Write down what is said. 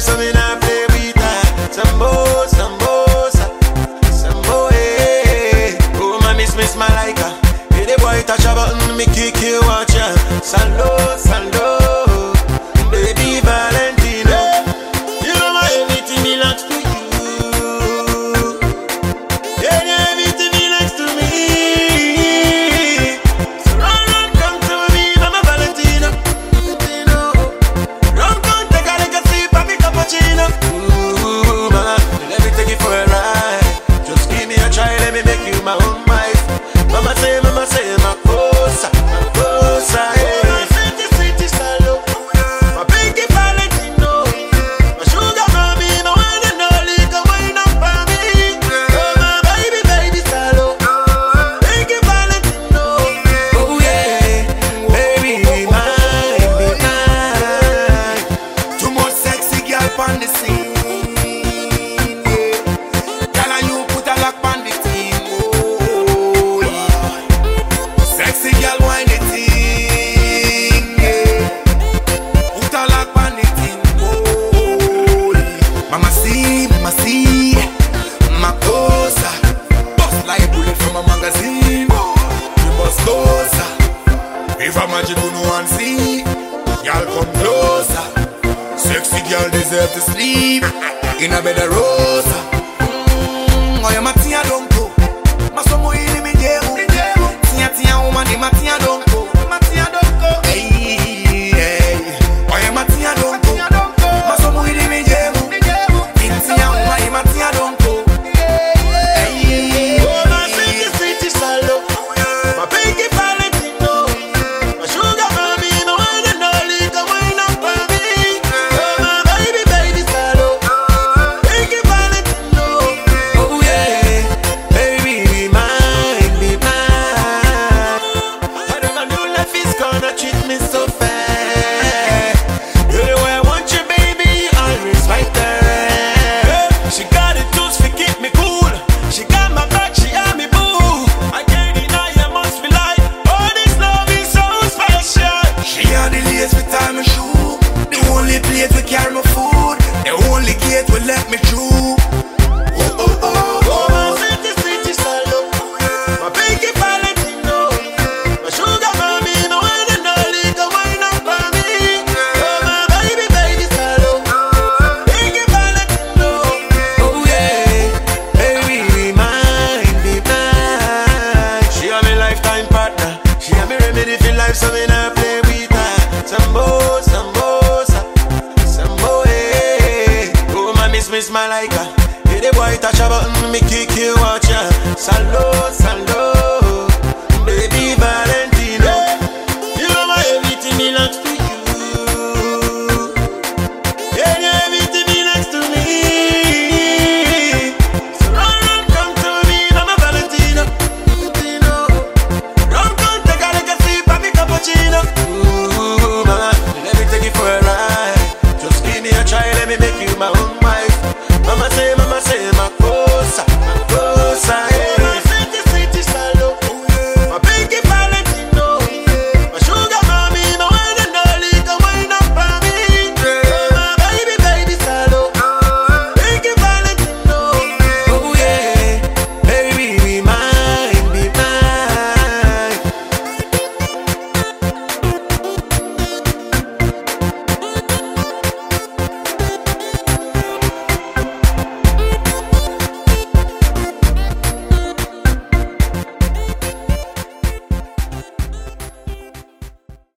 so me not play with her. Sambo, eh. Oh, man, miss Malika. Hey, the boy touch a button, me kick you, watch ya. Sando, baby Valentino. You know my everything belongs to you. Yeah, everything belongs to me. So run, come to me, Mama Valentino. Run, come take a little sip of me cappuccino. Ooh, mama, let me take it for a ride. Just give me a try, let me make you my own wife. Mama say, my cosa, yeah. On the scene, girl, and you put a lock on the team. Oh, yeah. Sexy girl, wine the thing, yeah. Put a lock on the team. Oh, yeah. Mama see, my cosa. Bust like a bullet from a magazine. You must closer. If I'm magic, you know and see. Girl, come closer. Sexy girl deserve to sleep in a bed of rosa. Oya matia donko, masomo ili mijeru. Tia umani matia donko, hey. Oya matia donko, masomo ili mijeru. Tia umani matia donko, hey. Oh, my sweetie salo, my pinky Valentino, my sugar mommy, my one and only, come wine up for me. Treat me so fair. You're the way I want you, baby. Always right there. She got it too, to keep me cool. She got my back, she had me boo. I can't deny, I must be like, oh, this love is so special. She had the lace with time and shoe. The only place we carry my food. The only gate will let me through. Oh, my sweetie salo, my pinky Valentino, my sugar mommy, my one and only, come wine up for me. Oh, my baby salo, pinky Valentino. Oh yeah, baby, be mine. She a me lifetime partner. She a me remedy for life, so me not play with her. Sambo, eh. Oh, my miss Malika. Hey, the boy touch a button, me kick you, watch ya. Salo.